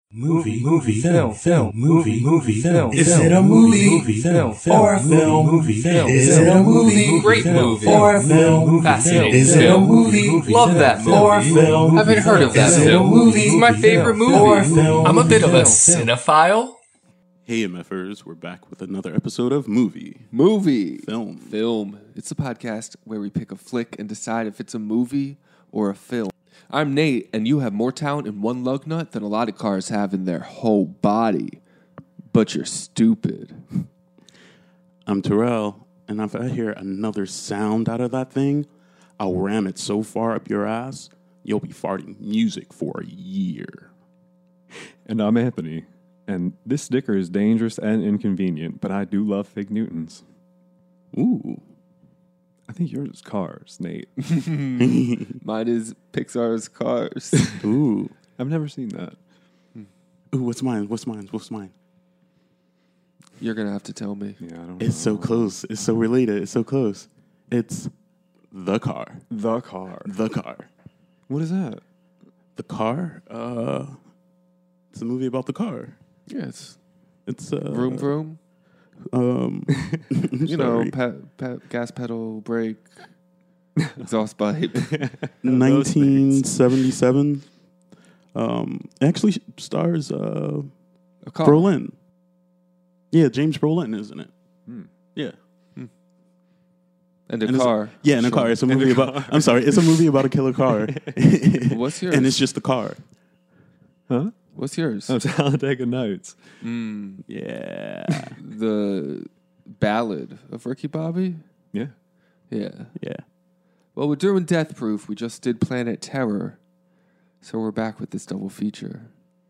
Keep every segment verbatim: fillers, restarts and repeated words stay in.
Movie, movie, film, film, movie, movie, film. Is it a movie, movie, film, or a film, movie, film? Is it a movie, great movie, or a film? fascinating Is it a film? movie, Love that movie, or a film? Haven't heard of that Is it a film. movie, It's my favorite or a movie. film? I'm a bit of a cinephile. Hey MFers, we're back with another episode of Movie. Movie. Film. Film. It's a podcast where we pick a flick and decide if it's a movie or a film. I'm Nate, and you have more talent in one lug nut than a lot of cars have in their whole body. But you're stupid. I'm Terrell, and if I hear another sound out of that thing, I'll ram it so far up your ass, you'll be farting music for a year. And I'm Anthony, and this sticker is dangerous and inconvenient, but I do love fig Newtons. Ooh. I think yours is Cars, Nate. Mine is Pixar's Cars. Ooh. I've never seen that. Ooh, what's mine? What's mine? What's mine? You're going to have to tell me. Yeah, I don't It's know. so close. It's so related. It's so close. It's The Car. The Car. The Car. What is that? The Car? Uh, it's a movie about the car. Yes. It's uh, Vroom, vroom. Um, You know, sorry. pe- pe- gas pedal, brake, exhaust pipe. nineteen seventy-seven. Um, actually stars uh, A car. Brolin. Yeah, James Brolin, isn't it? Hmm. Yeah. And a And it's- car. Yeah, in a Sure. car. It's a movie about. I'm sorry. It's a movie about a killer car. What's yours? And it's just the car. Huh? What's yours? Oh, Talladega Nights. Mm, Yeah. the Ballad of Ricky Bobby? Yeah. Yeah. Yeah. Well, we're doing Death Proof. We just did Planet Terror. So we're back with this double feature.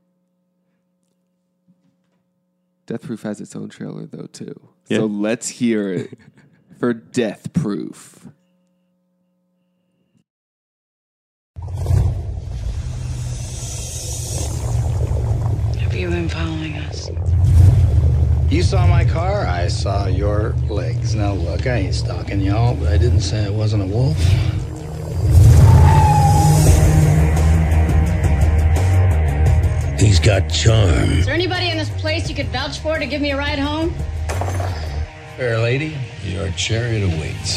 Death Proof has its own trailer, though, too. Yeah. So let's hear it for Death Proof. Have you been following us? You saw my car, I saw your legs. Now look, I ain't stalking y'all, but I didn't say it wasn't a wolf. He's got charm. Is there anybody in this place you could vouch for to give me a ride home? Fair lady, your chariot awaits.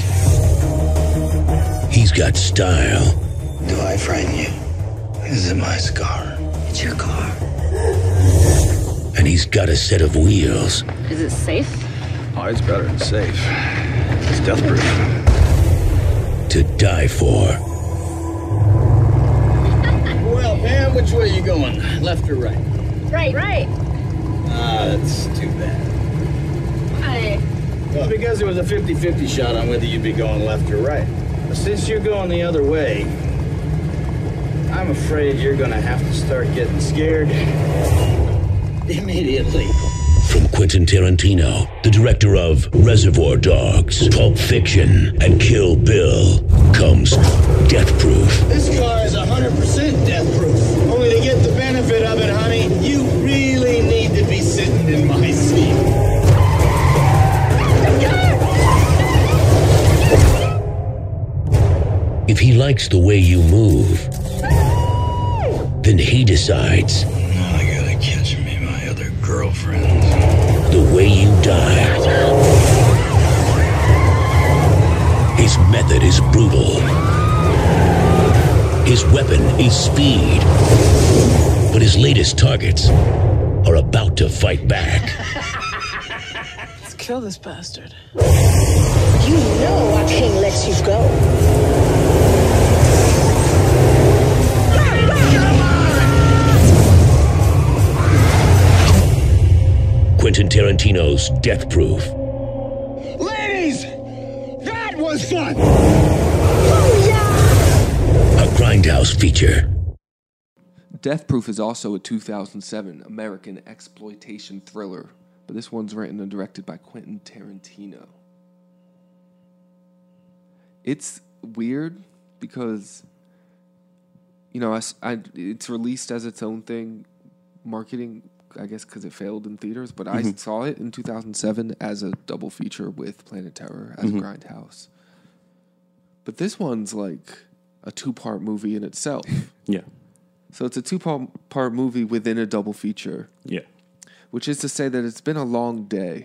He's got style. Do I frighten you? Is it my scar? It's your car. And he's got a set of wheels. Is it safe? Oh, it's better than safe. It's death proof. To die for. Well, Pam, which way you going? Left or right? Right, right. Ah, that's too bad. Why? Well, because there was a fifty-fifty shot on whether you'd be going left or right. But since you're going the other way, I'm afraid you're gonna have to start getting scared immediately. From Quentin Tarantino, the director of Reservoir Dogs, Pulp Fiction, and Kill Bill, comes Death Proof. This car is one hundred percent death proof. Only to get the benefit of it, honey, you really need to be sitting in my seat. If he likes the way you move, then he decides Now I gotta catch me my other girlfriend. the way you die. His method is brutal. His weapon is speed. But his latest targets are about to fight back. Let's kill this bastard. You know I can't let you go. Quentin Tarantino's Death Proof. Ladies, that was fun. A Grindhouse feature. Death Proof is also a two thousand seven American exploitation thriller, but this one's written and directed by Quentin Tarantino. It's weird because, you know, I, I, it's released as its own thing, marketing, I guess because it failed in theaters, but mm-hmm. I saw it in two thousand seven as a double feature with Planet Terror as mm-hmm. a Grindhouse. But this one's like a two-part movie in itself. Yeah. So it's a two-part part movie within a double feature, Yeah. which is to say that it's been a long day.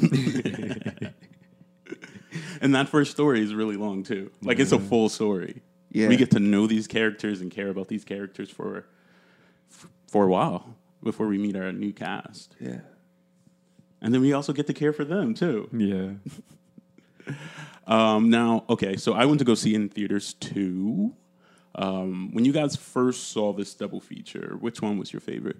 And that first story is really long too. Like it's a full story. Yeah. We get to know these characters and care about these characters for for a while before we meet our new cast. Yeah. And then we also get to care for them too. Yeah. Um, now, okay, so I went to go see in theaters too. Um, when you guys first saw this double feature, which one was your favorite?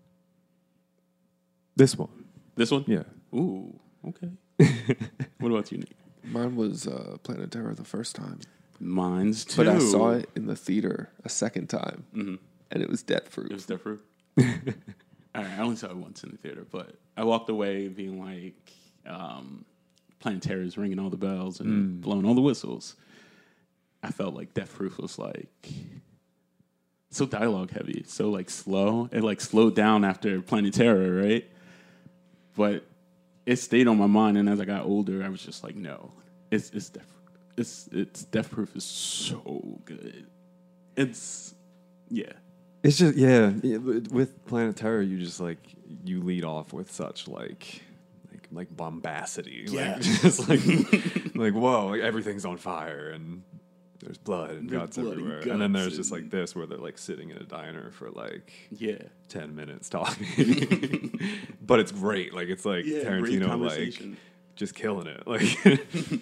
This one. This one? Yeah. Ooh, okay. What about you, Nick? Mine was uh, Planet Terror the first time. Mine's too. But I saw it in the theater a second time, mm-hmm. and it was death proof. It was death proof? All right, I only saw it once in the theater, but I walked away being like, um, Planet Terror is ringing all the bells and mm. blowing all the whistles. I felt like Death Proof was like so dialogue heavy, so like slow. It like slowed down after Planet Terror, right? But it stayed on my mind, and as I got older, I was just like, no, it's it's Death It's it's Death Proof is so good. It's yeah. It's just yeah. With Planet Terror, you just like you lead off with such like like like bombacity, yeah. like just like like whoa, like everything's on fire and there's blood and there's guts blood everywhere, and, and then there's and just like this where they're like sitting in a diner for like yeah ten minutes talking, but it's great. Like it's like yeah, Tarantino like just killing it, like.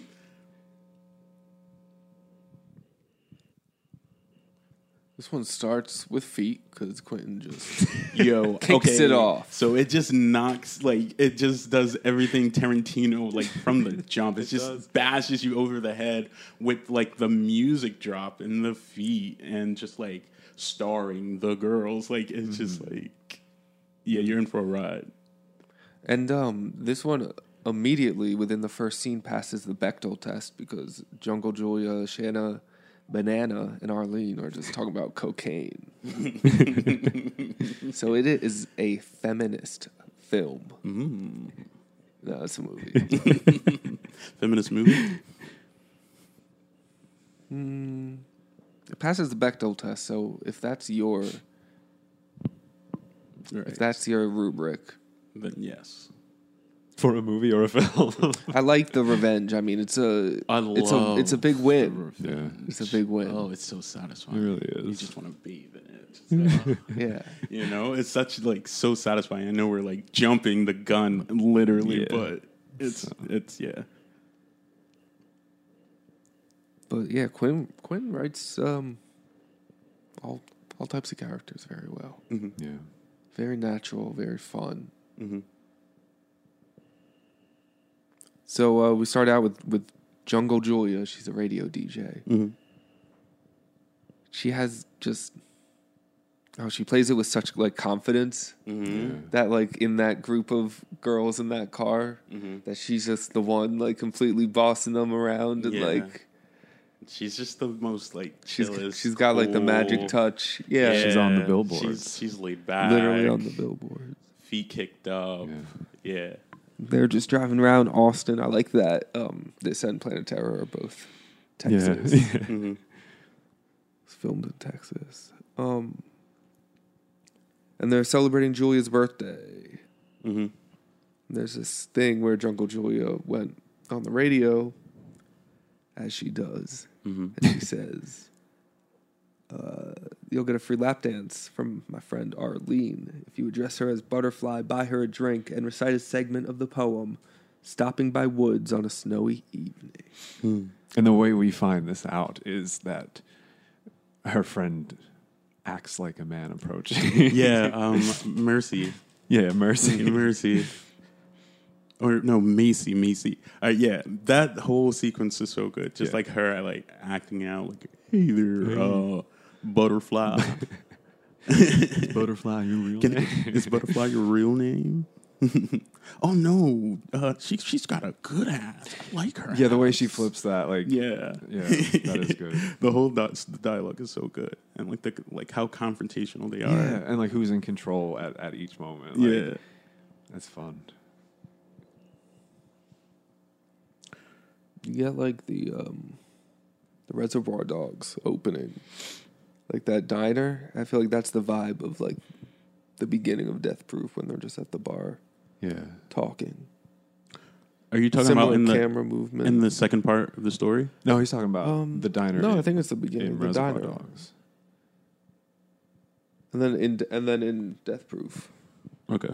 This one starts with feet because Quentin just yo kicks okay. it off. So it just knocks like it just does everything Tarantino like from the jump. It, it just does. bashes you over the head with like the music drop and the feet and just like starring the girls. Like it's mm-hmm. just like yeah, you're in for a ride. And um, this one immediately within the first scene passes the Bechdel test because Jungle Julia, Shanna, Banana, and Arlene are just talking about cocaine. So it is a feminist film. Mm. No, it's a movie. Feminist movie? Mm, it passes the Bechdel test, so if that's your right. if that's your rubric, then yes. For a movie or a film, I like the revenge. I mean, it's a I it's a it's a big win. Yeah, it's a big win. Oh, it's so satisfying. It really is. You just want to bathe in it. Just, uh, yeah, you know, it's such like so satisfying. I know we're like jumping the gun literally, yeah. but it's so. it's yeah. But yeah, Quinn Quinn writes um, all all types of characters very well. Mm-hmm. Yeah, very natural, very fun. Mm-hmm. So uh, we start out with, with Jungle Julia. She's a radio D J. Mm-hmm. She has just oh, she plays it with such like confidence mm-hmm. yeah. that like in that group of girls in that car, mm-hmm. that she's just the one like completely bossing them around and yeah. like she's just the most like she's chillest, she's got cool. like the magic touch. Yeah, yeah. she's on the billboard. She's, she's laid back, literally on the billboard, feet kicked up. Yeah. yeah. They're just driving around Austin. I like that. Um, this and Planet Terror are both Texas. Yeah. mm-hmm. It's filmed in Texas. Um, and they're celebrating Julia's birthday. Mm-hmm. There's this thing where Jungle Julia went on the radio, as she does, mm-hmm. and she says, uh, "You'll get a free lap dance from my friend Arlene if you address her as Butterfly, buy her a drink, and recite a segment of the poem, Stopping by Woods on a Snowy Evening." Hmm. And the way we find this out is that her friend acts like a man approaching. yeah, um, Mercy. Yeah, Mercy. Mercy. Or no, Macy, Macy. Uh, yeah, that whole sequence is so good. Just yeah. like her, like acting out, like, "Hey there, hey. Uh, Butterfly." Is Butterfly your real Can, name? Is Butterfly your real name? Oh no, uh, she she's got a good ass. I like her. Yeah, ass. the way she flips that, like yeah, yeah, that is good. The whole di- the dialogue is so good, and like the like how confrontational they are. Yeah, and like who's in control at, at each moment. Like, yeah, that's fun. You get like the um, the Reservoir Dogs opening, like that diner. I feel like that's the vibe of like the beginning of Death Proof when they're just at the bar, Yeah. talking. Are you talking Similar about in the camera movement in the second part of the story? No, he's talking about Um, the diner. No, in, I think it's the beginning. in The Reservoir diner, Dogs. and then in and then in Death Proof, Okay.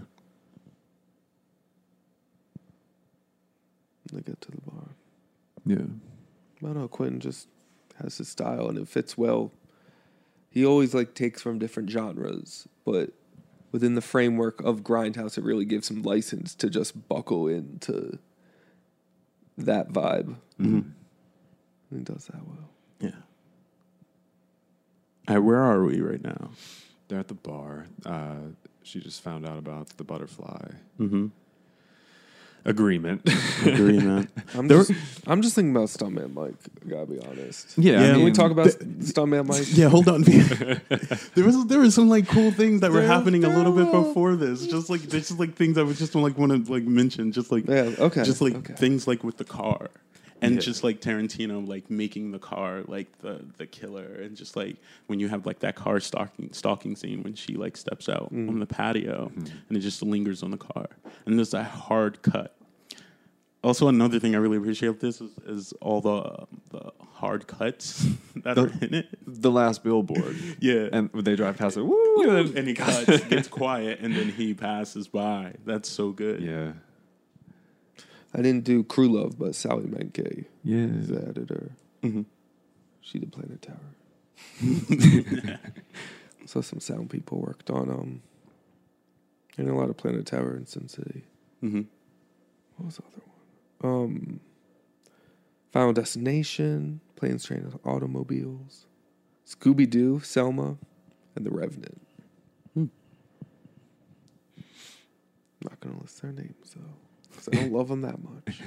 they get to the bar. Yeah. I don't know. Quentin just has his style, and it fits well. He always like takes from different genres, but within the framework of Grindhouse, it really gives him license to just buckle into that vibe. Mm-hmm. He does that well. Yeah. All right, where are we right now? They're at the bar. Uh, she just found out about the butterfly Mm-hmm. agreement. Agreement. I'm There just, I'm just thinking about Stuntman Mike. I gotta be honest. Yeah, Yeah, Can we mean, talk about the- Stuntman Mike? Yeah, hold on. there was there was some like cool things that were There- happening a little bit there- before this. Just like there's just like things I would just like want to like mention. Just like Yeah, okay, Just like okay. things like with the car. And Yeah. just like Tarantino like making the car like the the killer, and just like when you have like that car stalking stalking scene when she like steps out Mm. on the patio and it just lingers on the car, and there's that hard cut. Also, another thing I really appreciate of this is, is all the the hard cuts that are in it. The last billboard. Yeah, And when they drive past it, woo! And then, and he cuts, gets quiet, and then he passes by. That's so good. yeah. I didn't do Crew Love, but Sally Menke Yeah. is the editor. Mm-hmm. She did Planet Tower. So some sound people worked on um and a lot of Planet Tower in Sin City. Mm-hmm. What was the other one? Um Final Destination, Planes, Trains, and Automobiles, Scooby Doo, Selma, and The Revenant. Hmm. I'm not gonna list their names though, because I don't love them that much.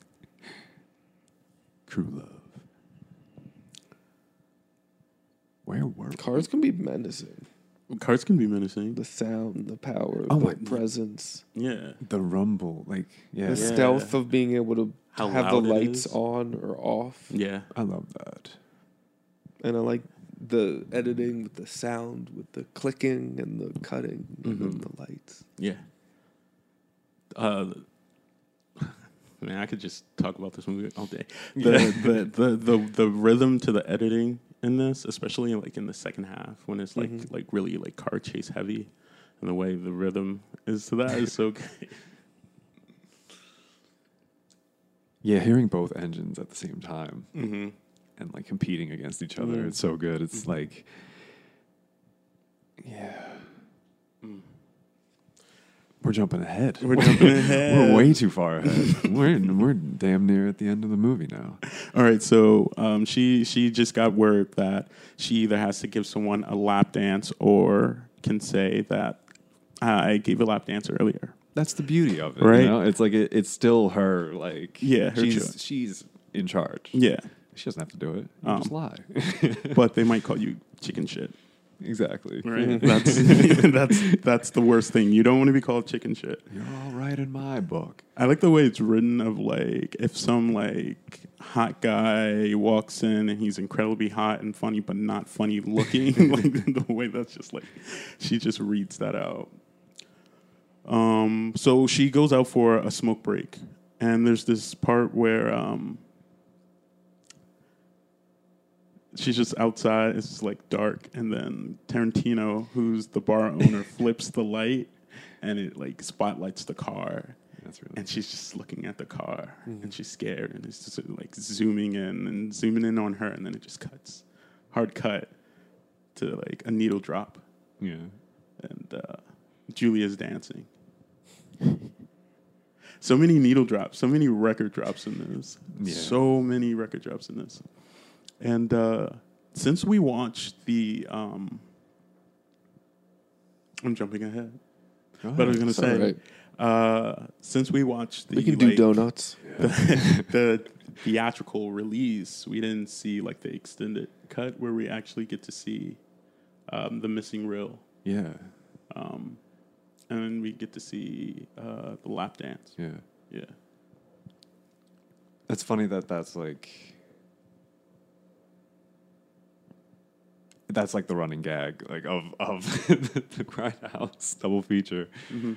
True love. Where were Cars can be menacing. Cars can be menacing. The sound, the power, Oh the my- presence, Yeah. the rumble? Like, yeah. the Yeah. stealth of being able to How have the loud it lights is. on or off. Yeah. I love that. And I like the editing with the sound, with the clicking and the cutting and then the lights. Yeah. Uh, man, I could just talk about this movie all day. The, the, the, the, the rhythm to the editing in this, especially like in the second half when it's like Mhm. like really like car chase heavy, and the way the rhythm is to that is so great. Yeah, hearing both engines at the same time Mm-hmm. and like competing against each other, Mm. it's so good. It's like, yeah. We're jumping ahead. We're jumping ahead. We're way too far ahead. we're we're damn near at the end of the movie now. All right, so um, she she just got word that she either has to give someone a lap dance or can say that I gave a lap dance earlier. That's the beauty of it, Right? You know? It's like it, it's still her. Like, Yeah, her she's choice. she's in charge. Yeah, She doesn't have to do it. You Um, just lie. but they might call you chicken shit. Exactly. Right? that's that's that's the worst thing. You don't want to be called chicken shit. You're all right in my book. I like the way it's written of like if some like hot guy walks in and he's incredibly hot and funny but not funny looking. Like the way that's just like she just reads that out. Um so she goes out for a smoke break, and there's this part where um she's just outside, it's just like dark, and then Tarantino, who's the bar owner, flips the light and it like spotlights the car. That's really. And she's just looking at the car, and she's scared, and it's just like zooming in and zooming in on her, and then it just cuts, hard cut, to like a needle drop, Yeah. and uh, Julia's dancing. So many needle drops, so many record drops in this, Yeah. so many record drops in this, and uh, since we watched the, um, I'm jumping ahead, but I was gonna It's all say. right. Uh, since we watched the We can do like, donuts. the, the theatrical release, we didn't see like the extended cut where we actually get to see um, the missing reel, Yeah. um, and then we get to see uh, the lap dance. Yeah. Yeah, It's funny that that's like that's like the running gag, like of of the Grindhouse double feature. Mm-hmm.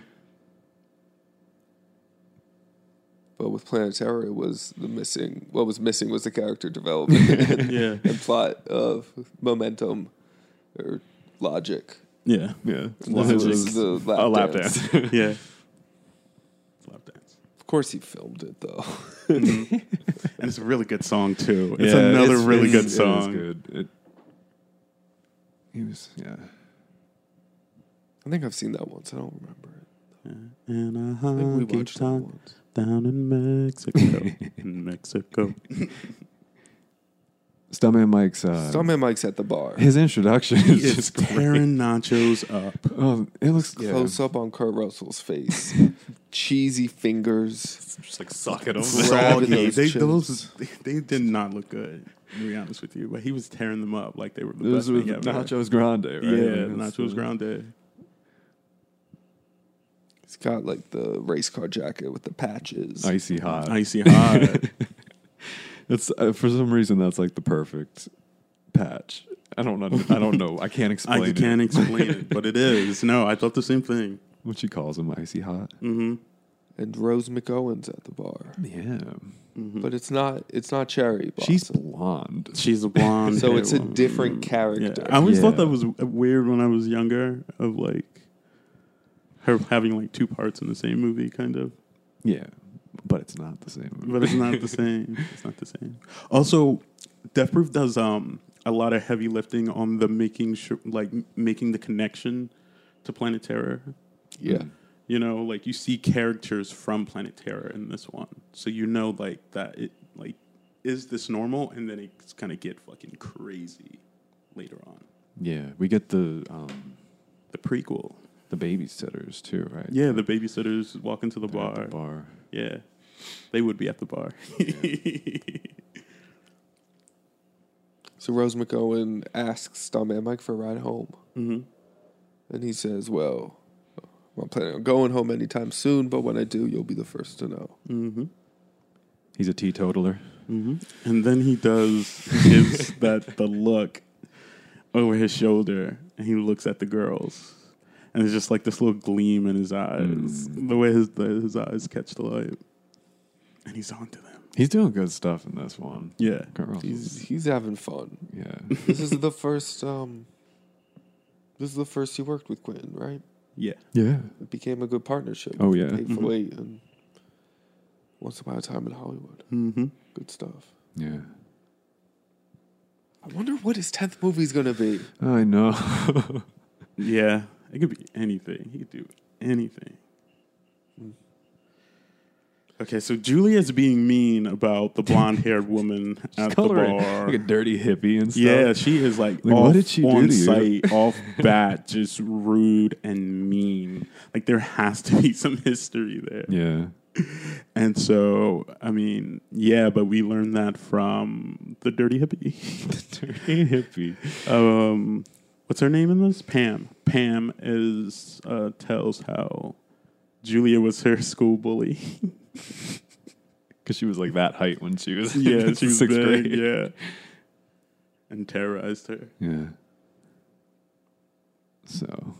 But with Planet Terror, it was the missing. What was missing was the character development and, Yeah. and plot of momentum or logic. Yeah. Yeah, And this was the lap a lap dance. dance. Yeah. Lap dance. Of course, he filmed it though. And it's a really good song too. It's Yeah, another it's- really it's- good song. It is good. It, he was yeah. I think I've seen that once. I don't remember it. And a I think we honky watched that tonk once. down in Mexico. in Mexico. Stuntman Mike's uh, Stuntman Mike's at the bar. his introduction is It's just great. tearing nachos up. Oh, it looks yeah. Close up on Kurt Russell's face. Cheesy fingers. Just like sucking them. Grabbing Soggy. those They, chips. those, they, they did not look good, to be honest with you. But he was tearing them up like they were the This best was thing ever. Nachos Grande, right? Yeah, That's Nachos the- Grande. He's got like the race car jacket with the patches. Icy hot. Icy hot. It's uh, for some reason that's like the perfect patch. I don't know. I don't know. I can't explain. I it. can't explain it, but it is. No, I thought the same thing. What she calls him, icy hot. Mm-hmm. And Rose McGowan's at the bar. Yeah, But it's not it's not Cherry Blossom. she's blonde. She's a blonde. So it's a woman. different Yeah. character. I always thought Yeah. that was weird when I was younger, of like her having like two parts in the same movie, kind of. Yeah, but it's not the same. But it's not the same. It's not the same. Also, Death Proof does um a lot of heavy lifting on the making sure, like m- making the connection to Planet Terror. Yeah. You know, like you see characters from Planet Terror in this one, so you know like that it like is this normal, and then it's gonna get fucking crazy later on. Yeah, we get the um, The prequel. the babysitters too, right? Yeah, the babysitters walk into the They're at bar. the bar. Yeah, they would be at the bar. So Rose McGowan asks Stuntman Mike for a ride home. Mm-hmm. And he says, well, I'm not planning on going home anytime soon, but when I do, you'll be the first to know. Mm-hmm. He's a teetotaler. Mm-hmm. And then he does gives that the look over his shoulder, and he looks at the girls, and it's just like this little gleam in his eyes, Mm. the way his the, his eyes catch the light, and he's on to them. He's doing good stuff in this one. Yeah, Kurt Russell. He's he's having fun. Yeah. This is the first um this is the first he worked with Quentin, right? yeah. Yeah. It became a good partnership. Oh, with yeah. Hateful Mhm. Eight and Once Upon a Time in Hollywood. Mm-hmm. Good stuff. Yeah. I wonder what his tenth movie's gonna be. I know. Yeah, it could be anything. He could do anything. Okay, so Julia's being mean about the blonde-haired woman at the Called her bar. like a dirty hippie and stuff. Yeah, she is like, Like, off what did she do on to you? site, off bat, just rude and mean. Like there has to be some history there. Yeah. And so, I mean, yeah, but we learned that from the dirty hippie. Dirty hippie. um, what's her name in this? Pam. Pam is uh, tells how Julia was her school bully. Because she was like that height when she was Yeah, in she was sixth big, grade. yeah, and terrorized her. Yeah. So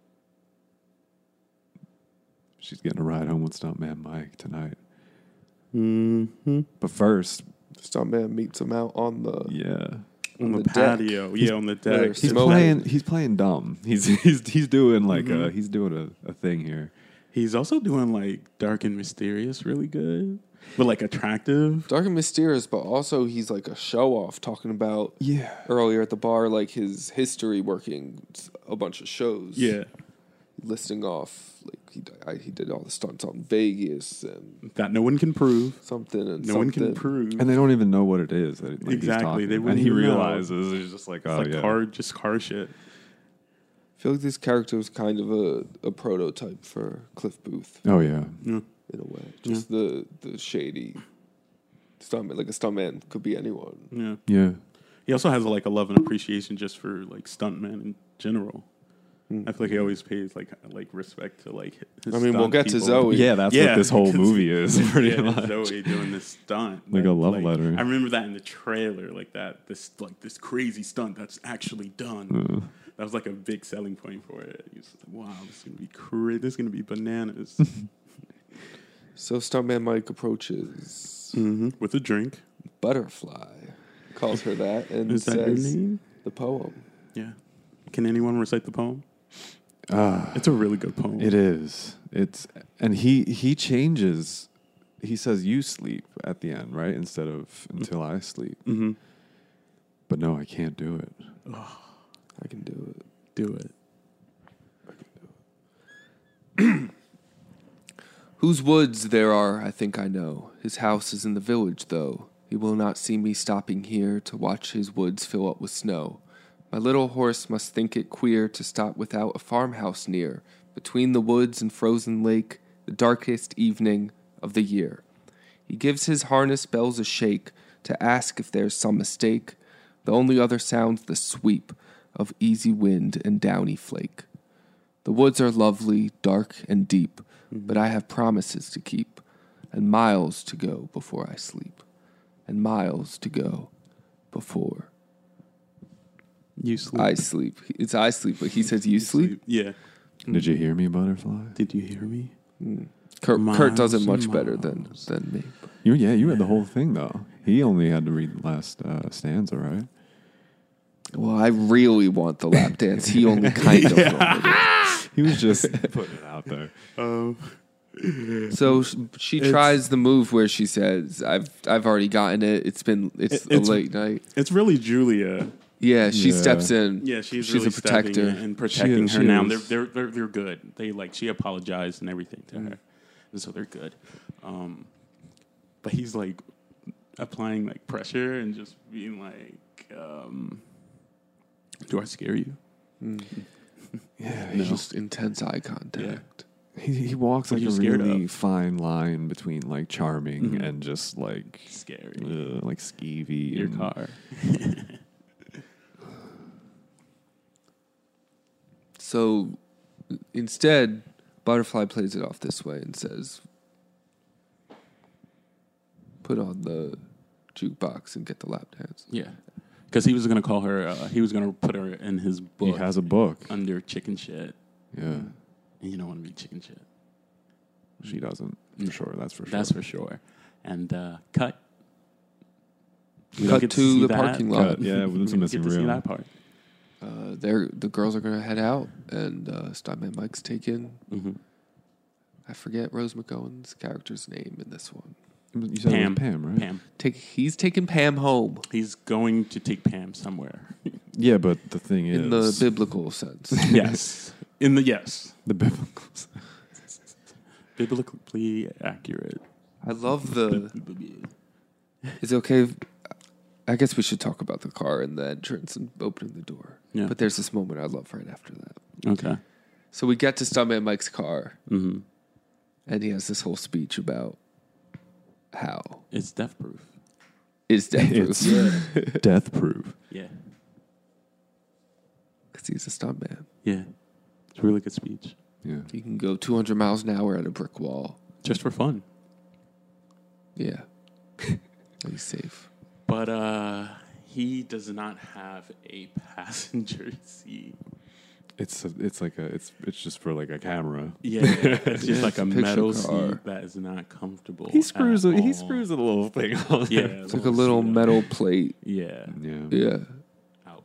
she's getting a ride home with Stuntman Mike tonight. Mm-hmm. But first, Stuntman meets him out on the yeah, On the, the deck. patio, yeah, on the Where deck. he's Smoke. playing. He's playing dumb. He's he's he's doing like Mhm. a, he's doing a, a thing here. He's also doing like dark and mysterious really good, but like attractive. Dark and Mysterious, but also he's like a show off talking about Yeah. earlier at the bar, like his history working a bunch of shows. Yeah, Listing off, like he, I, he did all the stunts on Vegas and that no one can prove. something and No something. one can prove. And they don't even know what it is. That, like, he's Exactly, talking they about. wouldn't and he even know. realizes it's just like, It's oh like yeah, car, just car shit. I feel like this character was kind of a, a prototype for Cliff Booth oh yeah, Yeah. in a way. Just the, the shady stuntman. Like a stuntman could be anyone. Yeah. yeah. He also has like a love and appreciation just for like stuntmen in general. I feel like he always pays like like respect to like. His I mean, we'll stunt get to people. Zoe. Yeah, that's Yeah, what this whole because- movie is, pretty yeah, much. Zoe doing this stunt, Like that, a love letter. I remember that in the trailer, like that this like this crazy stunt that's actually done. That was like a big selling point for it. He was like, wow, this is gonna be crazy. This is gonna be bananas. So Stuntman Mike approaches mm-hmm. With a drink. Butterfly, calls her that, and Is that your says name? the poem. Yeah. Can anyone recite the poem? Uh, It's a really good poem. It is. It's and he he changes. He says you sleep at the end, right? Instead of until I sleep. Mm-hmm. But no, I can't do it. I can do it. Do it. Whose woods there are, I think I know. His house is in the village, though. He will not see me stopping here to watch his woods fill up with snow. My little horse must think it queer to stop without a farmhouse near, between the woods and frozen lake, the darkest evening of the year. He gives his harness bells a shake to ask if there's some mistake. The only other sound's the sweep of easy wind and downy flake. The woods are lovely, dark, and deep, but I have promises to keep, and miles to go before I sleep, and miles to go before You sleep. I sleep. It's I sleep, but he says you sleep. Yeah. Did you hear me, Butterfly? Did you hear me? Kurt, Kurt does it Miles much better and than miles. than me. You yeah, you read the whole thing though. He only had to read the last uh, stanza, right? Well, I really want the lap dance. He only kind of wanted it. He was just putting it out there. Oh. So sh- she tries the move where she says, "I've I've already gotten it. It's been it's, It- it's- a late night." It's really Julia. Yeah, she Yeah. steps in. Yeah, she's, she's really a protector. stepping in and protecting She- her she now. is. They're, they're they're they're good. They like she apologized and everything to her, and so they're good. Um, but he's like applying like pressure and just being like, um, "Do I scare you?" Yeah, just intense eye contact. He he walks What like are a you scared really of? fine line between like charming Mhm. and just like Scary. uh, like skeevy. Your and- car. So instead, Butterfly plays it off this way and says, "Put on the jukebox and get the lap dance." Yeah, because he was gonna call her. Uh, he was gonna put her in his book. He has a book. under chicken shit. Yeah, And you don't want to be chicken shit. she doesn't for No. sure. That's for sure. That's for sure. And uh, cut. We don't Cut get to see the that. parking lot. Cut. Yeah, well, We that's a don't missing get to see reel. that part. Uh, they're, the girls are going to head out, and uh, Stuntman Mike's taken. Mm-hmm. I forget Rose McGowan's character's name in this one. You said Pam. it was Pam, right? Pam. Take He's taking Pam home He's going to take Pam somewhere. Yeah, but the thing is, in the biblical sense. Yes. In the yes. the biblical. Biblically accurate. I love the. Is it okay? If, I guess we should talk about the car and the entrance and opening the door. Yeah. But there's this moment I love right after that. Okay. So we get to Stuntman Mike's car, Mm-hmm. and he has this whole speech about how It's death proof. it's death It's proof death proof. Yeah. because he's a stuntman. Yeah. It's a really good speech. Yeah. He can go two hundred miles an hour at a brick wall. Just for fun. Yeah, he's safe. But uh he does not have a passenger seat. It's a, it's like a it's it's just for like a camera. Yeah, it's just like a It's a picture metal car. seat that is not comfortable. He screws at a, he all. screws a little thing on Yeah, there. It's like a little seat. metal plate. Yeah. Yeah. Yeah, Ouch.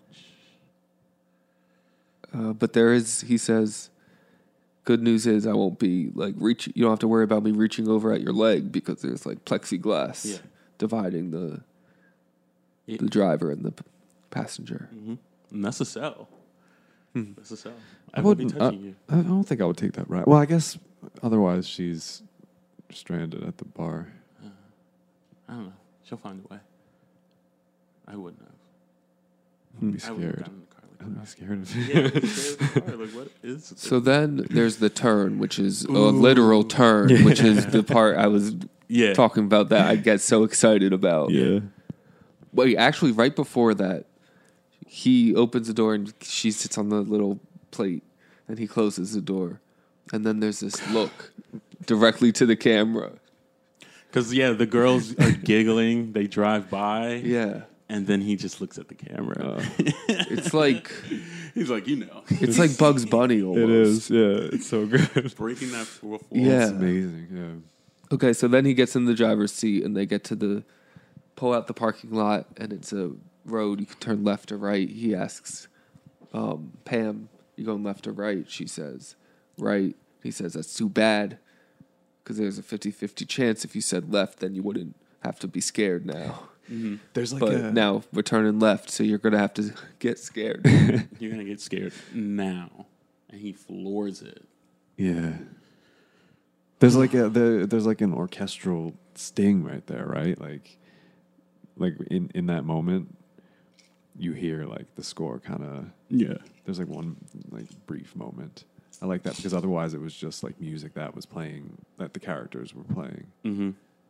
uh, but there is. He says, "Good news is I won't be like reach. You don't have to worry about me reaching over at your leg because there's like plexiglass Yeah. dividing the Yeah. the driver and the p- passenger." Mm-hmm. And that's a sell. Hmm. That's a sell. I I would be wouldn't. touching I, you. I don't think I would take that ride. Well, I guess otherwise she's stranded at the bar. I don't know. She'll find a way. I wouldn't have. I'd be I would have scared. gotten in the car like I'd be that. scared of Yeah, I'd be scared of the car. Like, what is this? So then there's the turn, which is a literal turn, which is the part I was Yeah. talking about that I get so excited about. Yeah. Wait, actually, right before that, he opens the door and she sits on the little plate, and he closes the door. And then there's this look directly to the camera. Because, yeah, the girls are giggling. They drive by. Yeah. And then he just looks at the camera. It's like... He's like, you know. It's like Bugs Bunny almost. It is, yeah. It's so good. Breaking that fourth wall. Yeah. It's amazing, yeah. Okay, so then he gets in the driver's seat and they get to the... Pull out the parking lot and it's a road. You can turn left or right. He asks um, Pam, you going left or right? She says, right. He says, that's too bad. Because there's a fifty-fifty chance if you said left, then you wouldn't have to be scared now. Mm-hmm. There's like but a... now we're turning left, so you're going to have to get scared. You're going to get scared now. And he floors it. Yeah. There's like a the, there's like an orchestral sting right there, right? Like like in, in that moment you hear like the score kind of Yeah. There's like one like brief moment. I like that because otherwise it was just like music that was playing, that the characters were playing. Mm-hmm.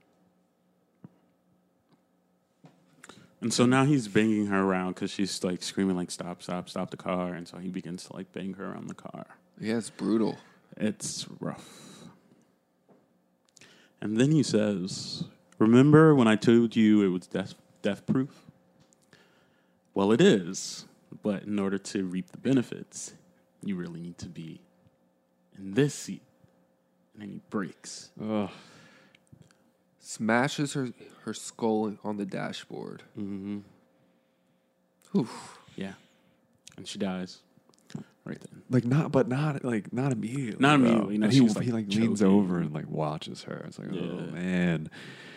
And so now he's banging her around because she's like screaming like, stop, stop, stop the car. And so he begins to like bang her around the car. Yeah, it's brutal. It's rough. And then he says, remember when I told you it was death, death proof? Well, it is. But in order to reap the benefits, you really need to be in this seat. And then he breaks. Ugh. Smashes her, her skull on the dashboard. Mm-hmm. Oof. Yeah. And she dies right then. Like not, but not like not immediately. Not though. immediately. No, And she he was, like, he like leans choking. over and like watches her. It's like, Yeah. oh man.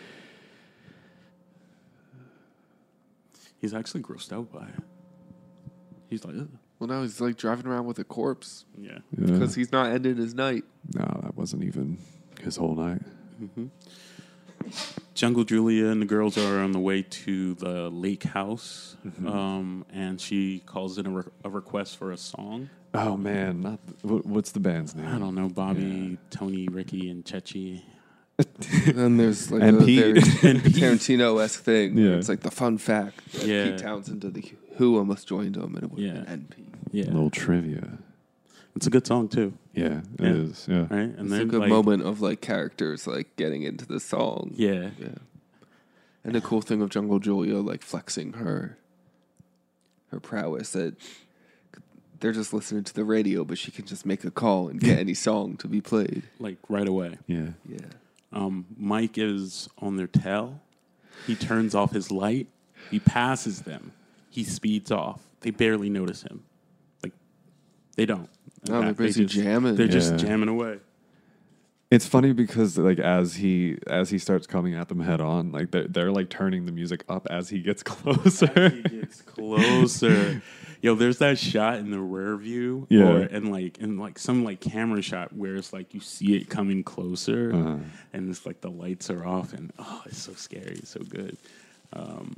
He's actually grossed out by it. He's like, ugh. Well, now he's like driving around with a corpse Yeah. Yeah. because he's not ending his night. No, that wasn't even his whole night. Mm-hmm. Jungle Julia and the girls are on the way to the lake house, Mm-hmm. um, and she calls in a, re- a request for a song. Oh man, not the, what, what's the band's name? I don't know, Bobby, Tony, Ricky, and Chechi. And then there's like And a Pete. very Tarantino-esque thing. Where Yeah. it's like the fun fact that Yeah. Pete Townsend did the Who almost joined him, and it would Yeah. have been N P. Yeah, little trivia. it's a good song too, Yeah, it Yeah. is. Yeah. right? And It's then a good like, moment of like characters like getting into the song. Yeah, Yeah. And the cool thing of Jungle Julia like flexing her her prowess that they're just listening to the radio, but she can just make a call and get any song to be played. like right away. Yeah. Yeah. Um, Mike is on their tail. He turns off his light. He passes them. He speeds off. They barely notice him. Like, they don't. In No, they're fact, they busy just- jamming. They're just Yeah. jamming away. It's funny because like as he as he starts coming at them head on, like they're they're like turning the music up as he gets closer. He gets closer. Yo, there's that shot in the rear view, Yeah. or and like in like some like camera shot where it's like you see it coming closer, Uh-huh. and it's like the lights are off, and oh, it's so scary, it's so good. Um,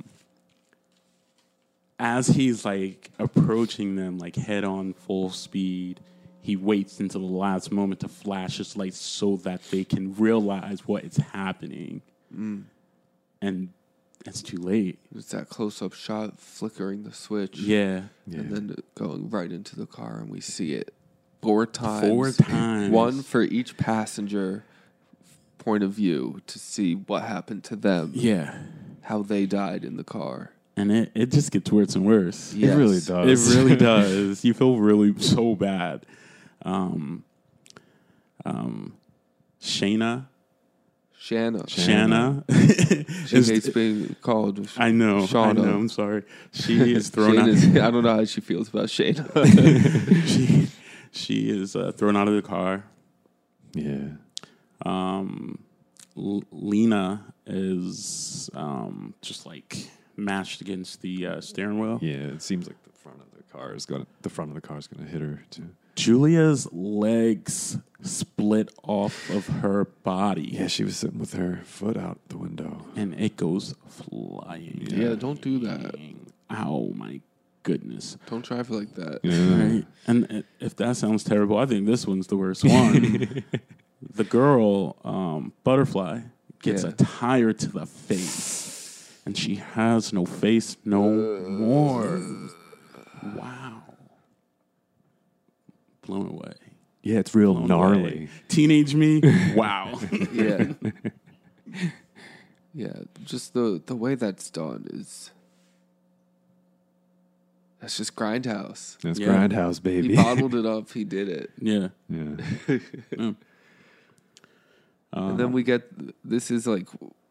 as he's like approaching them, like head on, full speed, he waits until the last moment to flash his lights so that they can realize what is happening, Mm. and it's too late. It's that close-up shot flickering the switch. Yeah. Yeah. And then going right into the car, and we see it four times. Four times. One for each passenger point of view to see what happened to them. Yeah. How they died in the car. And it, it just gets worse and worse. Yes. It really does. It really does. You feel really so bad. Um, um, Shayna. Shanna. Shanna. She is- hates being called. I know. I Shauna. know. I'm sorry. She is thrown out. Shayna's- I don't know how she feels about Shayna. she, she is uh, thrown out of the car. Yeah. Um, L- Lena is um, just like mashed against the uh, steering wheel. Yeah. It seems like the front of the car is gonna the front of the car is gonna hit her too. Julia's legs split off of her body. Yeah, she was sitting with her foot out the window. And it goes flying. Yeah, don't do that. Ow, my goodness. Don't drive like that. Yeah. Right? And uh, if that sounds terrible, I think this one's the worst one. The girl, um, Butterfly, gets Yeah. a tire to the face. And she has no face no more. Wow. blown away. Yeah, it's real Blown gnarly. away. Teenage me, wow. Yeah. Yeah, just the the way that's done is that's just Grindhouse. That's Yeah. Grindhouse, baby. He bottled it up. He did it. Yeah. Yeah. Yeah. And then we get this is like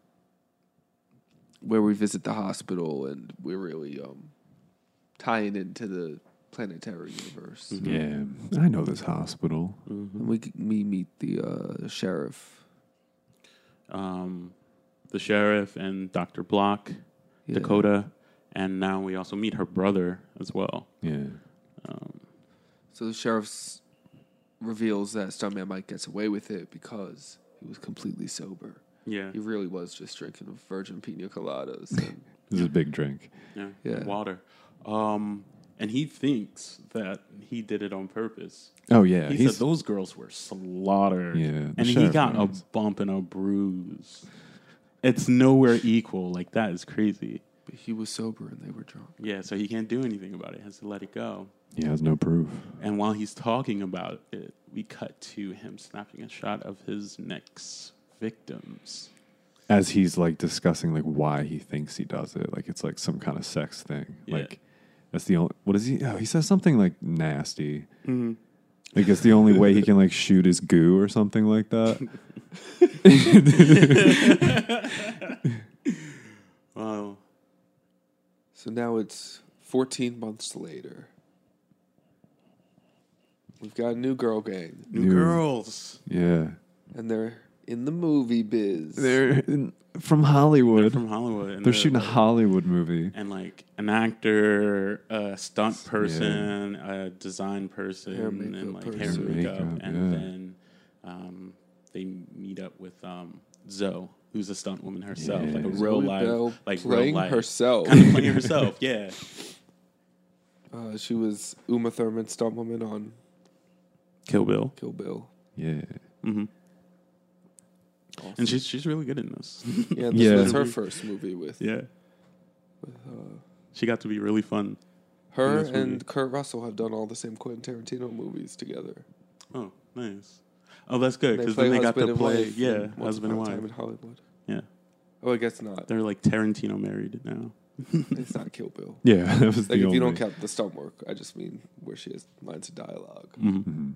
where we visit the hospital, and we're really um, tying into the planetary universe. Yeah, I know this hospital. And we we meet the uh, sheriff. Um, the sheriff and Doctor Block, Yeah. Dakota, and now we also meet her brother as well. Yeah. So the sheriff reveals that Stuntman Mike gets away with it because he was completely sober. Yeah. He really was just drinking virgin pina coladas. And This is a big drink. Yeah. Yeah. Water. Um, and he thinks that he did it on purpose. Oh yeah, He he's said those girls were slaughtered. Yeah, the And he sheriff got knows. a bump and a bruise. It's nowhere equal. Like, that is crazy. but he was sober and they were drunk. Yeah, so he can't do anything about it. He has to let it go. he has no proof. And while he's talking about it, we cut to him snapping a shot of his next victims. As he's like discussing like why he thinks he does it, like it's like some kind of sex thing. Yeah. Like that's the only. What is he? Oh, he says something like nasty. Mm-hmm. Like it's the only way he can like shoot his goo or something like that. Wow. So now it's fourteen months later. We've got a new girl gang, New New- girls. Yeah, and they're in the movie biz. they're in, from Hollywood. They're from Hollywood. And They're shooting a Hollywood movie. And like an actor, a stunt person, a design person, Hair, makeup and like person. hair and makeup. Makeup, and yeah. then um, they meet up with um, Zoe, who's a stunt woman herself, Yeah. like a Zoe real Bell life, like playing real life, herself. kind of playing herself. Yeah. Uh, she was Uma Thurman stunt woman on Kill Bill. Kill Bill. Yeah, hmm And she's she's really good in this. Yeah, this Yeah. was her first movie with yeah. with uh, She got to be really fun. her in this movie. and Kurt Russell have done all the same Quentin Tarantino movies together. Oh, nice. Oh, that's good They because play then they got husband to and play, wife yeah, in Once husband and Upon a Time wife. in Hollywood. Yeah, Oh, I guess not. they're like Tarantino married now. It's not Kill Bill. yeah. That was Like the if only. you don't count the stunt work, I just mean where she has lines of dialogue. Mhm.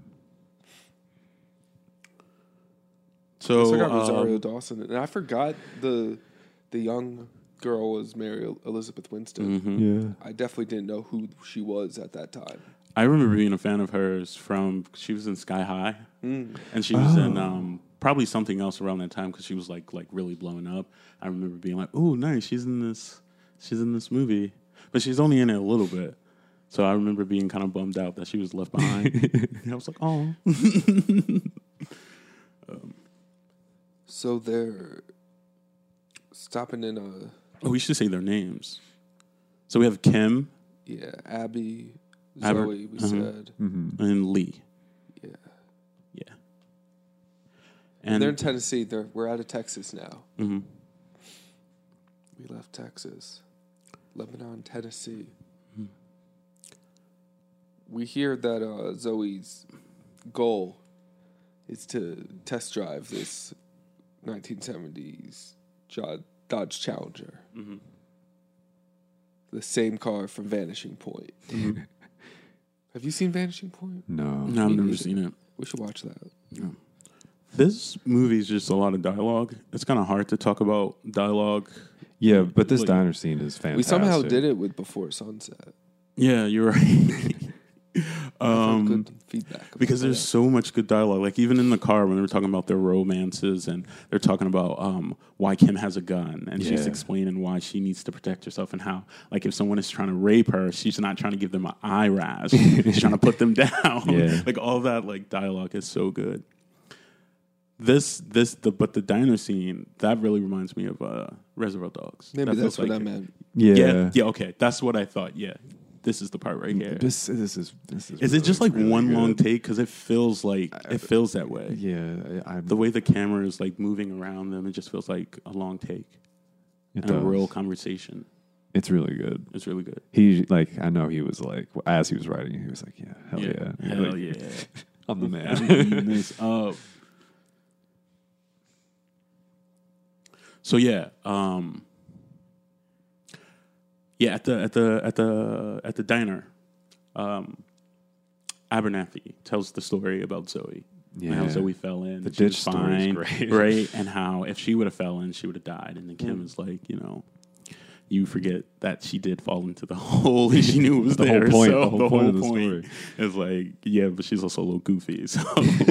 So Also got um, Rosario Dawson, and I forgot the the young girl was Mary Elizabeth Winston. mhm. Yeah, I definitely didn't know who she was at that time. I remember being a fan of hers from she was in Sky High, and she was in um, probably something else around that time because she was like like really blowing up. I remember being like, "Oh, nice, she's in this, she's in this movie," but she's only in it a little bit. So I remember being kind of bummed out that she was left behind. And I was like, "Oh." So they're stopping in a Oh, we should say their names. So we have Kim yeah Abby, Aber- Zoe. We uh-huh. said and Lee. yeah. Yeah. And And they're in Tennessee. They're we're out of Texas now. mhm. We left Texas, Lebanon, Tennessee. We hear that uh, Zoe's goal is to test drive this nineteen seventies Jo- Dodge Challenger, the same car from Vanishing Point. Have you seen Vanishing Point? no. no, I've Me never neither. seen it. We should watch that. This movie is just a lot of dialogue. It's kind of hard to talk about dialogue. Yeah, but this Like- diner scene is fantastic. We somehow did it with Before Sunset. Yeah, you're right. Um, good feedback about because there's that. so much good dialogue. Like even in the car when they were talking about their romances and they're talking about um, why Kim has a gun and she's Yeah. explaining why she needs to protect herself and how like if someone is trying to rape her, she's not trying to give them an eye rash. She's trying to put them down. Yeah. Like all that like dialogue is so good. This this the but the diner scene that really reminds me of uh, Reservoir Dogs. Maybe That that's feels what like- I meant. Yeah. Yeah, yeah, okay. That's what I thought. Yeah. This is the part right here. This this is this is. Is it just like really one good. long take? Because it feels like it feels that way. Yeah, I, I'm, The way the camera is like moving around them, it just feels like a long take it and a does. real conversation. It's really good. It's really good. He like I know he was like as he was writing, he was like, yeah, hell yeah, yeah. hell like, yeah. I'm the man. I'm eating this up. So yeah, um, yeah. At the at the at the at the diner, um, Abernathy tells the story about Zoe. Yeah. And how Zoe fell in. The she ditch was story is fine, great. right? And how if she would have fell in, she would have died. And then Kim Mm. is like, you know, you forget that she did fall into the hole and she knew it was The there. whole point- So the whole point of the story. is like, yeah, but she's also a little goofy. So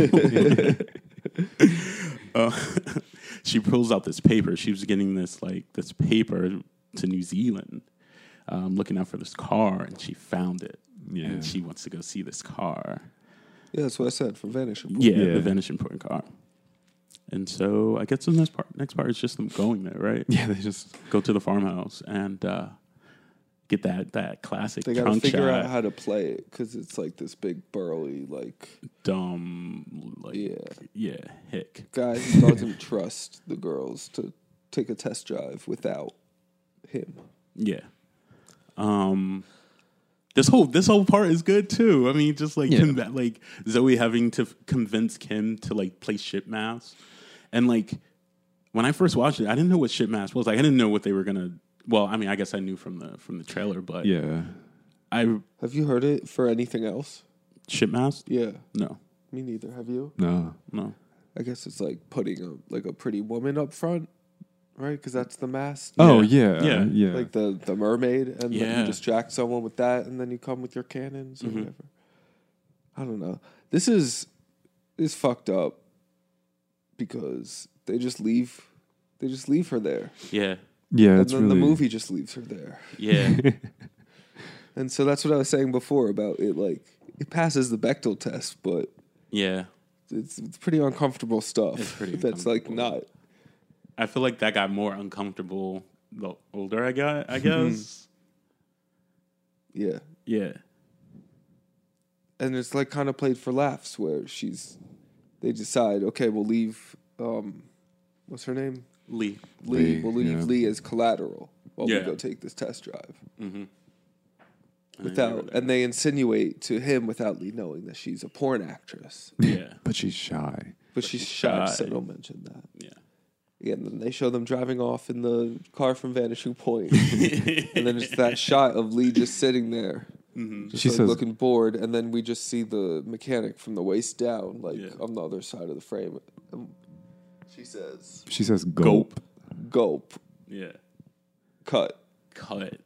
uh, she pulls out this paper. She was getting this like this paper to New Zealand, um, looking out for this car, and she found it. Yeah. And she wants to go see this car. Yeah, that's what I said for Vanishing Point. Yeah, Yeah. the Vanishing Point car. And so I guess the next part, next part is just them going there, right? Yeah, they just Go to the farmhouse and uh, get that that classic They got to trunk figure shot. out how to play it because it's like this big burly like dumb, like yeah, Yeah. yeah, hick. guy who doesn't trust the girls to take a test drive without him. Yeah. Um. This whole this whole part is good too. I mean, just like Yeah. Kim, like Zoe having to f- convince Kim to like play ship mask, and like when I first watched it, I didn't know what ship mask was. Like I didn't know what they were gonna. Well, I mean, I guess I knew from the from the trailer, but yeah. I Have you heard it for anything else? ship mask. Yeah, No, me neither. Have you? No. no. I guess it's like putting a like a pretty woman up front, right? Because that's the mask. Oh Yeah. yeah, Yeah. yeah. Like the, the mermaid, and then Yeah. you distract someone with that, and then you come with your cannons or Mhm. whatever. I don't know. This is is fucked up because they just leave. They just leave her there, Yeah, yeah, and it's then really the movie just leaves her there. yeah, And so that's what I was saying before about it. Like it passes the Bechdel test, but yeah. it's, it's pretty uncomfortable stuff. It's pretty That's like uncomfortable. not. I feel like that got more uncomfortable the older I got. I guess. Yeah. Yeah, And it's like kind of played for laughs where she's they decide, okay, we'll leave um what's her name? Lee. Lee. Lee, We'll leave yeah. Lee as collateral while Yeah. we go take this test drive. Mm-hmm. Without and they insinuate to him without Lee knowing that she's a porn actress. yeah, but she's shy. But she's shy, so Shy. don't mention that. yeah. Yeah, and then they show them driving off in the car from Vanishing Point. And then it's that shot of Lee just sitting there. Mm-hmm. Just She like says- looking bored, and then we just see the mechanic from the waist down, like Yeah. on the other side of the frame. And she says, She says gulp. "Gulp, Yeah. cut." Cut.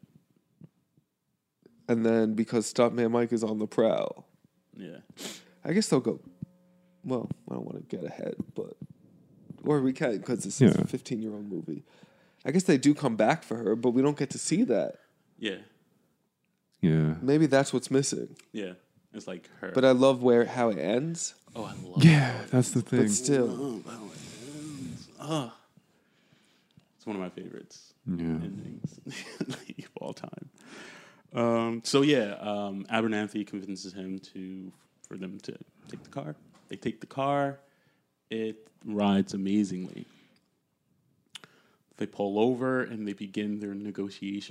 And then because Stuntman Mike is on the prowl, Yeah. I guess they'll go. Well, I don't want to get ahead, but or we can because this is Yeah. a fifteen-year-old movie. I guess they do come back for her, but we don't get to see that. Yeah. Yeah. Maybe that's what's missing. Yeah. It's like her. But I love where how it ends. oh, I love Yeah, that's the thing. But still, Oh, how it ends. Oh. It's one of my favorites. Yeah. Endings like, of all time. Um, so yeah, um, Abernathy convinces him to for them to take the car. They take the car. It rides amazingly. They pull over and they begin their negotiation.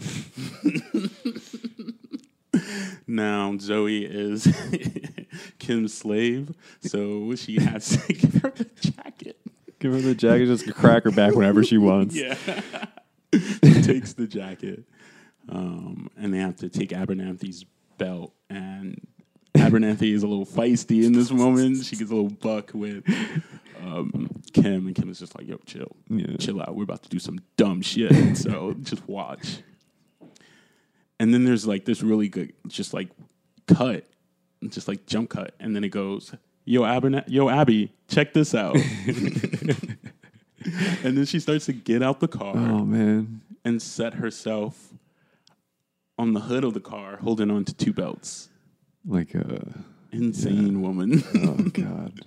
Now Zoe is Kim's slave, so she has to give her the jacket. Give her the jacket, just crack her back whenever she wants. Yeah. She takes the jacket. Um, and they have to take Abernathy's belt. And Abernathy is a little feisty in this moment. She gets a little buck with um, Kim. And Kim is just like, yo, chill. Yeah. Chill out. We're about to do some dumb shit. So just watch. And then there's like this really good, just like cut. Just like jump cut. And then it goes, yo, Abernat- yo, Abby, check this out. And then she starts to get out the car Oh man. and set herself on the hood of the car, holding on to two belts. Like a Insane woman. oh god.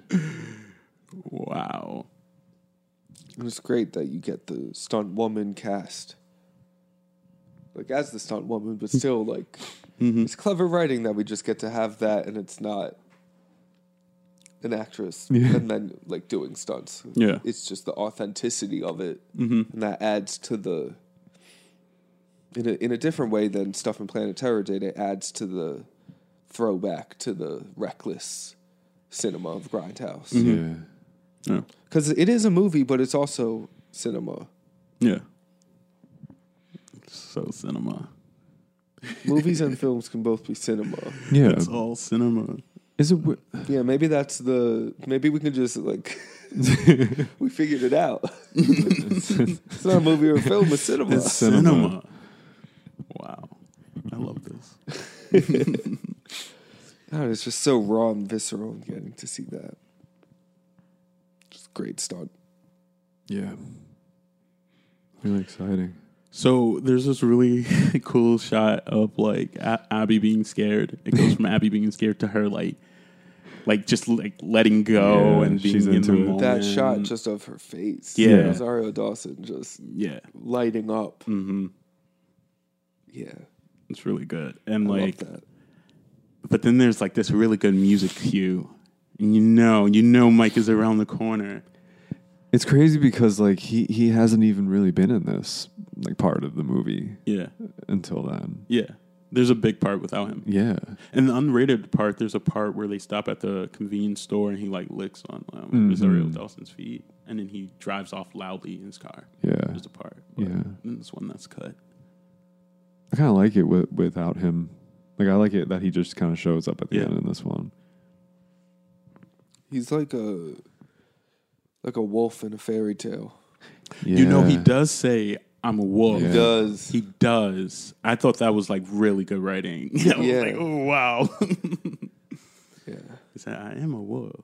Wow. and it's great that you get the stunt woman cast, like as the stunt woman, but still like Mm-hmm. it's clever writing that we just get to have that, and it's not an actress Yeah. and then like doing stunts. Yeah. It's just the authenticity of it, Mm-hmm. and that adds to the in a in a different way than stuff in Planet Terror did. It adds to the throwback to the reckless cinema of Grindhouse. Yeah. Yeah. Because it is a movie, but it's also cinema. Yeah. So cinema. Movies and films can both be cinema. Yeah. It's all cinema. Is it? w- Yeah, maybe that's the. Maybe we can just like. We figured it out. It's not a movie or a film; it's cinema. It's cinema. Cinema. Wow. I love this. God, it's just so raw and visceral and getting to see that. Just great stunt. Yeah. Really exciting. So there's this really cool shot of like A- Abby being scared. It goes from Abby being scared to her like, like just like letting go Yeah, and being she's in into the it. moment. That shot just of her face. Yeah. Rosario Dawson just yeah, lighting up. hmm Yeah. it's really good. And I like, love that. but then there's like this really good music cue, and you know, you know, Mike is around the corner. It's crazy because like he he hasn't even really been in this like part of the movie Yeah, until then. yeah. There's a big part without him. Yeah. And the unrated part, there's a part where they stop at the convenience store and he like licks on um, Mhm. Rosario Dawson's feet, and then he drives off loudly in his car. Yeah. There's a part. But Yeah. then this one that's cut. I kind of like it with, without him. Like I like it that he just kind of shows up at the Yeah. end in this one. He's like a like a wolf in a fairy tale. Yeah. You know, he does say, "I'm a wolf." Yeah. He does. He does. I thought that was like really good writing. I was Yeah. like, oh wow. Yeah. He said, "I am a wolf."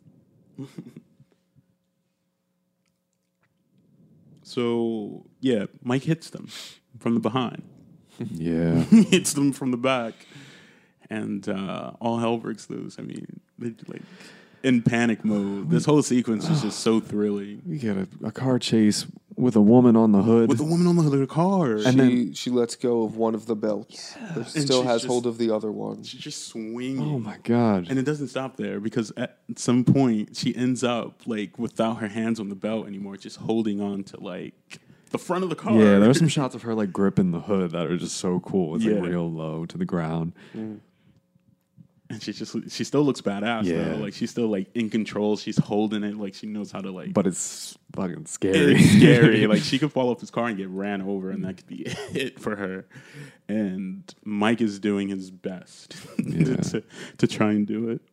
So yeah, Mike hits them from the behind. Yeah. He hits them from the back, and uh, all hell breaks loose. I mean, they like in panic mode. This whole sequence is just so thrilling. We get a, a car chase with a woman on the hood. With the woman on the hood of the car, And she then- she lets go of one of the belts, but And still she's has just- hold of the other one. she's just swinging. Oh my god. And it doesn't stop there, because at some point she ends up like without her hands on the belt anymore, just holding on to like the front of the car. Yeah, there are some shots of her like gripping the hood that are just so cool. It's Yeah. like real low to the ground. And she just she still looks badass Yeah. though. Like she's still like in control. She's holding it. Like she knows how to like. But it's fucking scary. It's scary. Like she could fall off this car and get ran over, and that could be it for her. And Mike is doing his best Yeah. to to try and do it.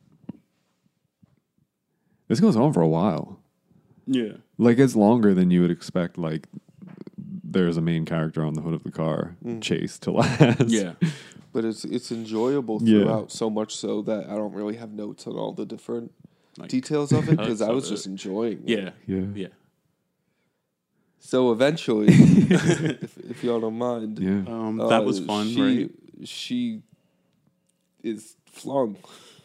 This goes on for a while. Yeah. Like it's longer than you would expect. Like there's a main character on the hood of the car chase to last. Yeah. But it's it's enjoyable Yeah. throughout, so much so that I don't really have notes on all the different Like, details of it because I of was it. just enjoying it. Yeah. Yeah. Yeah. So eventually, if, if y'all don't mind, Yeah. Um, uh, that was fun, she, right? She is flung.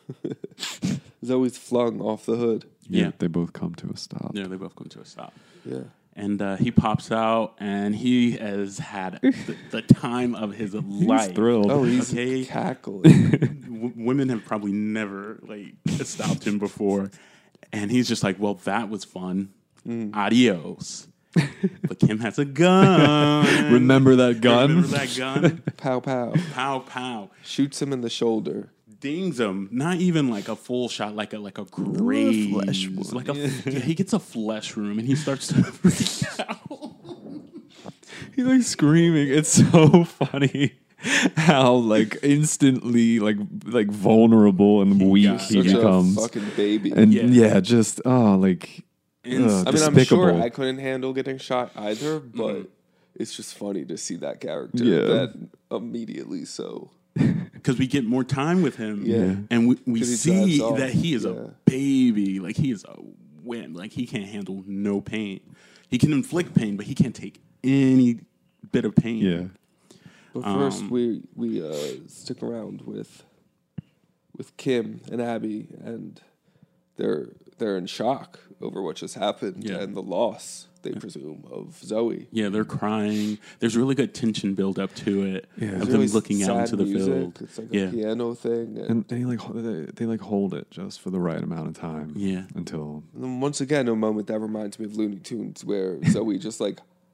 Zoe's flung off the hood. yeah. Yeah. They both come to a stop. Yeah, they both come to a stop. Yeah. And uh, he pops out, and he has had the, the time of his life. thrilled. Oh, he's Okay. cackling. W- women have probably never like stopped him before, and he's just like, "Well, that was fun. Adios." But Kim has a gun. Remember that gun? Remember that gun? Pow pow. Pow pow. Shoots him in the shoulder. Dings him. Not even like a full shot, like a like a graze. flesh wound. Like a yeah, he gets a flesh room, and he starts to freak out. He's like screaming. It's so funny how like instantly like like vulnerable and weak got he Such becomes. a fucking baby. And Yeah. yeah. just oh like And- ugh, I mean, I'm despicable. sure I couldn't handle getting shot either, but it's just funny to see that character Yeah. that immediately so. Because we get more time with him, Yeah. and we, we 'Cause he see drives off. that he is Yeah. a baby. Like he is a wimp. Like he can't handle no pain. He can inflict pain, but he can't take any bit of pain. yeah. But first, Um, we we uh, stick around with with Kim and Abby, and they're they're in shock over what just happened Yeah. and the loss they presume of Zoe. Yeah, they're crying. There's really good tension build up to it Yeah. of There's them really looking out sad into the music. field. It's like yeah, a piano thing, and, And they like ho- they, they like hold it just for the right amount of time. Yeah. Until and then once again, a moment that reminds me of Looney Tunes, where Zoe just like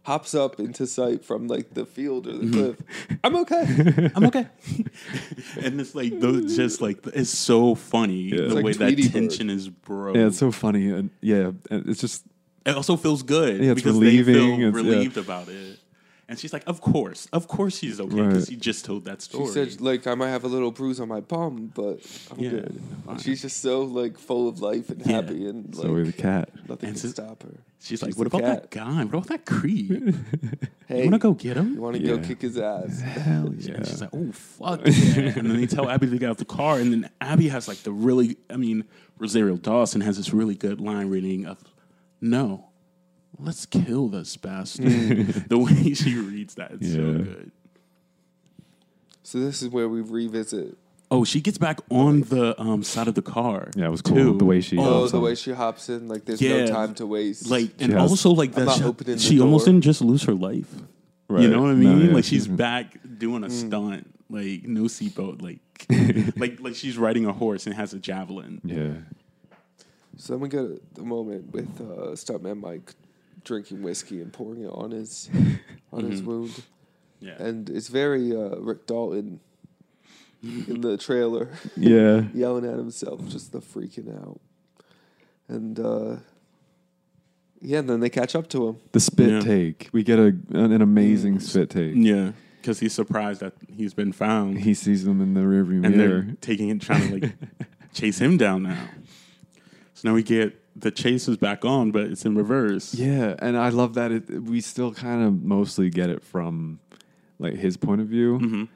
hops up into sight from like the field or the cliff. I'm okay. I'm okay. And it's like those, just like it's so funny Yeah. the It's way like that Tweety tension is broke. Yeah, it's so funny, and yeah, and it's just It also feels good Yeah, it's because relieving, they feel it's- yeah. relieved about it. And she's like, "Of course, of course, she's okay because Right. he just told that story." She said, like, I might have a little bruise on my palm, but I'm Yeah, good. fine. She's just so, like, full of life and Yeah. happy, and, so like, with the cat. nothing And can so- stop her. She's like, She's "What the about that cat. guy? What about that creep? Hey, You want to go get him?" You want to Yeah. go kick his ass. Hell yeah. And she's like, "Oh fuck!" Yeah. And then they tell Abby to get out the car, and then Abby has like the really, I mean, Rosario Dawson has this really good line reading of, "No, let's kill this bastard." The way she reads that, it's so Yeah. good. So this is where we revisit. Oh, she gets back on the um, side of the car. Yeah, it was cool, too. the way she- Oh, Oh, the so- way she hops in, like, there's Yeah. no time to waste. Like, and has- also like I'm that, not she, opening the she almost door. didn't just lose her life. Right. You know what I No, mean? yeah, like she's she's- back doing Mm. a stunt, like no seatbelt, like like like she's riding a horse and has a javelin. Yeah. So then we get a moment with uh, Stuntman Mike drinking whiskey and pouring it on his on his wound, Yeah, and it's very uh, Rick Dalton in the trailer, Yeah. yelling at himself, just the freaking out. And uh, yeah, and then they catch up to him. The spit Yeah. take. We get a an, an amazing spit take. yeah, because he's surprised that he's been found, He sees them in the rearview and mirror. they're taking it, trying to like chase him down now. So now we get the chase is back on, but it's in reverse. Yeah, and I love that it, we still kind of mostly get it from like his point of view. Mhm.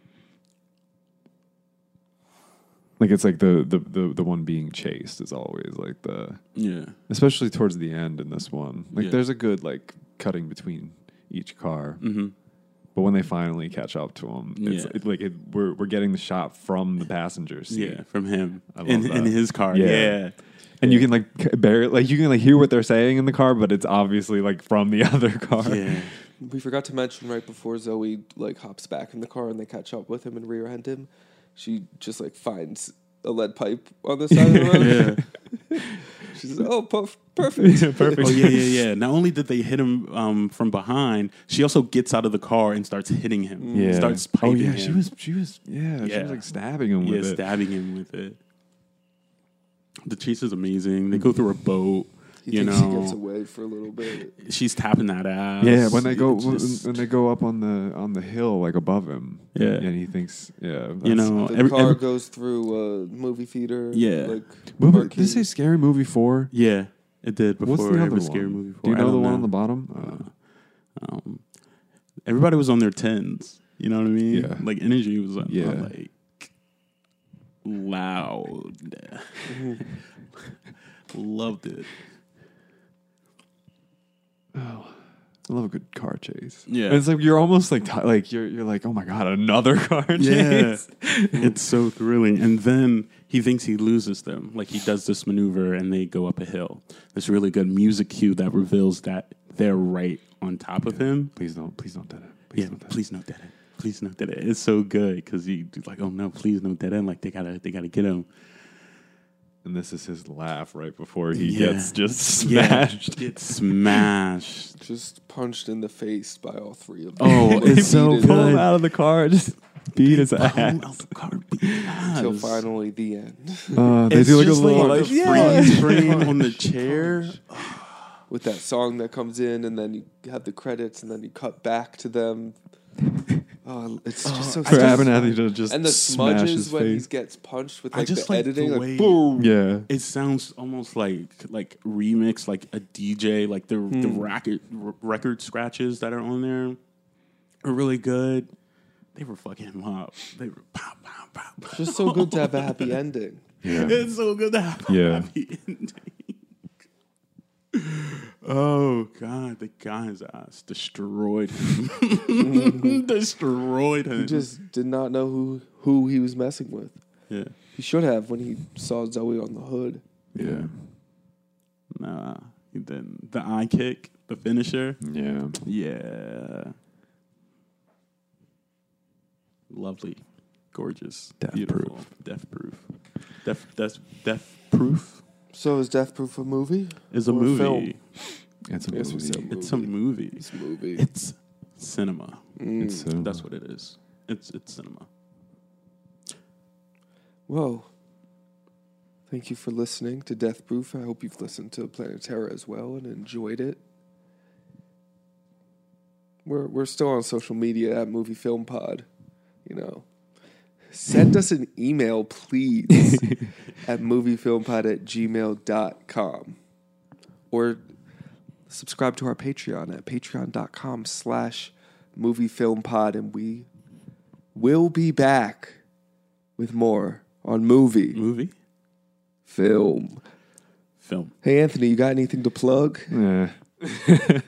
Like it's like the, the the the one being chased is always like the Yeah, especially towards the end in this one. Like Yeah. there's a good like cutting between each car. mm-hmm. But when they finally catch up to him, it's Yeah. it, like it, we're we're getting the shot from the passenger seat. yeah, from him I love in that. in his car. Yeah. Yeah, And you can like c- bear like you can like hear what they're saying in the car, but it's obviously like from the other car. yeah. We forgot to mention right before Zoe like hops back in the car and they catch up with him and rear end him. She just like finds a lead pipe on the side of the road. Yeah. She says, "Oh, puff, perfect, Yeah, perfect. Oh yeah, yeah, yeah. Not only did they hit him um, from behind, she also gets out of the car and starts hitting him. Yeah. Starts oh piping yeah, him. she was she was yeah, she Yeah. was like stabbing him yeah, with it. stabbing him with it. The chase is amazing. They go through a boat. He you thinks know, he gets away for a little bit. she's tapping that ass. Yeah, when they go It's when, just- when they go up on the on the hill like above him. Yeah. and he thinks yeah, you that's- know, The every, car every- goes through a movie theater. Yeah. like Movie, marquee. did it say Scary Movie four? yeah, it did before What's the other every one? scary movie. Do you I know the don't one on the bottom? Uh, Um, everybody was on their tens. You know what I mean? Yeah. Like energy was uh, Yeah. like loud. Loved it. I love a good car chase. Yeah. And it's like you're almost like ti- like you're you're like oh my god another car chase. Yeah, it's so thrilling. And then he thinks he loses them. Like he does this maneuver and they go up a hill. There's really good music cue that reveals that they're right on top of him. Please don't please don't dead it. Please Yeah, don't dead please no dead end. Please no dead end. It's so good because he's like, oh no, please no dead end. Like they gotta, they gotta get him. And this is his laugh right before he Yeah. gets just Yeah, smashed. get smashed. just punched in the face by all three of them. Oh, Like, it's so beat it Pull him good. out of the car, just beat his ass. Pull out the car, beat his Till ass. finally the end. Uh, they It's do like a just little like like, the yeah. freeze frame on the chair. With that song that comes in, and then you have the credits, and then you cut back to them. Oh, it's just so for satisfying. Abernathy to just And the smash smudges his when he face. gets punched with I like just the like editing, the like way- boom. Yeah. It sounds almost like like remix, like a D J, like the the Hmm. record r- record scratches that are on there are really good. They were fucking him up. They were pow pow pow. pow. It's just so good to have a happy ending. Yeah. It's so good to have a Yeah. happy ending. Oh God, the guy's ass destroyed him. destroyed him. He just did not know who who he was messing with. yeah. He should have when he saw Zoe on the hood. Yeah. Nah, he didn't. The eye kick, the finisher. Yeah. Yeah. Lovely. Gorgeous. Death Beautiful. proof. Death proof. Death death death proof So is Death Proof a movie? is a Or movie. film? It's a Yes, we movie. said movie. It's a movie. It's a movie. It's cinema. It's cinema. That's what it is. It's it's cinema. Well, thank you for listening to Death Proof. I hope you've listened to Planet Terror as well and enjoyed it. We're we're still on social media at Movie Film Pod. You know, send us an email, please, at moviefilmpod at gmail dot com. Or subscribe to our Patreon at patreon.com slash moviefilmpod. And we will be back with more on movie, Movie? film. Film. Hey, Anthony, you got anything to plug? Yeah.